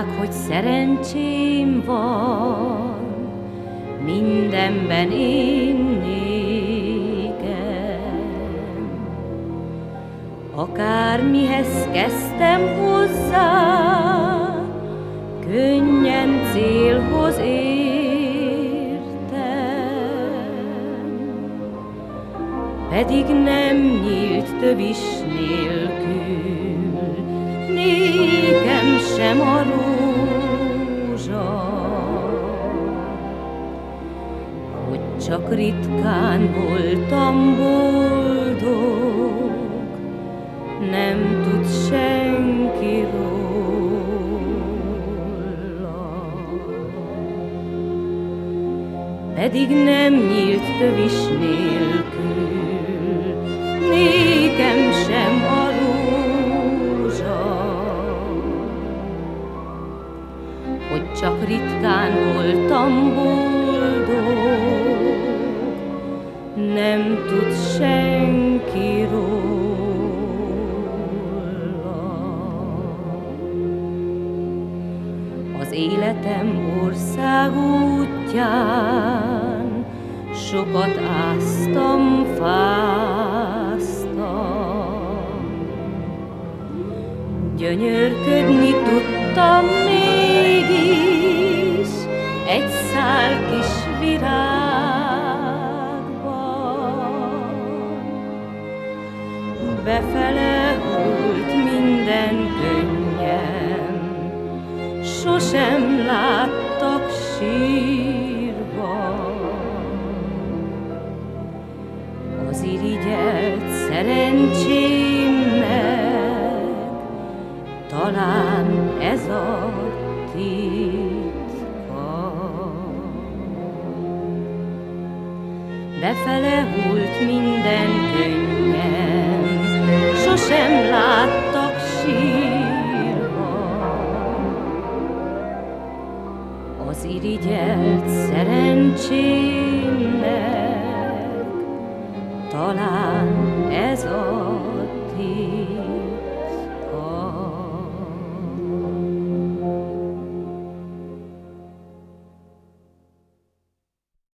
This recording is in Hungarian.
Mondták, hogy szerencsém van, mindenben én nékem. Akármihez kezdtem hozzá, könnyen célhoz értem. Pedig nem nyílt tövis nélkül, nékem sem a rózsa. Hogy csak ritkán voltam boldog, nem tud senki róla. Pedig nem nyílt tövis nélkül, nékem sem a rózsa. Hogy csak ritkán voltam boldog, nem tud senki róla. Az életem országútján sokat áztam, fáztam. Gyönyörködni tudtam mégis egy szál kis virágban. Befele hult minden könnyem, sosem láttak sírva. Az irigyelt szerencsémnek talán ez a titka. Befele hult minden könnyem, sosem láttak sírva. Az irigyelt szerencsém